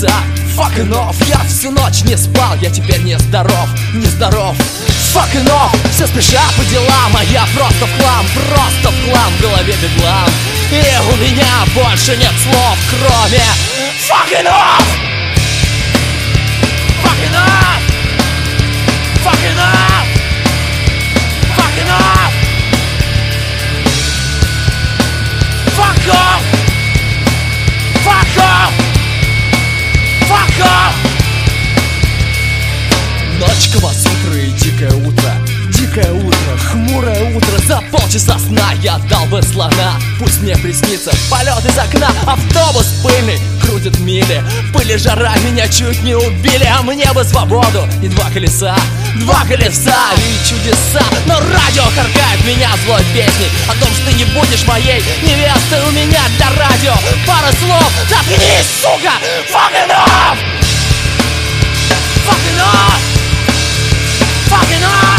часа. Fucking off, я всю ночь не спал, я теперь не здоров, не здоров. Fucking off, все спешат по делам, а я просто в хлам, в голове бедлам. И у меня больше нет слов, кроме fucking off. Fucking off. Fucking off. Fucking off. Fuck off. Fuck off. Fuck off. Ночка, вас утро и дикое утро. Дикое утро, хмурое утро. За полчаса сна я дал бы слона. Пусть мне приснится полет из окна. Автобус пыльный, крутит мили. Пыль и жара меня чуть не убили. А мне бы свободу и два колеса и чудеса. Но радио харкает меня злой песней о том, что ты не будешь моей невестой. У меня для радио пара слов. Заткнись, сука! Fucking off! Fucking off! Fucking off!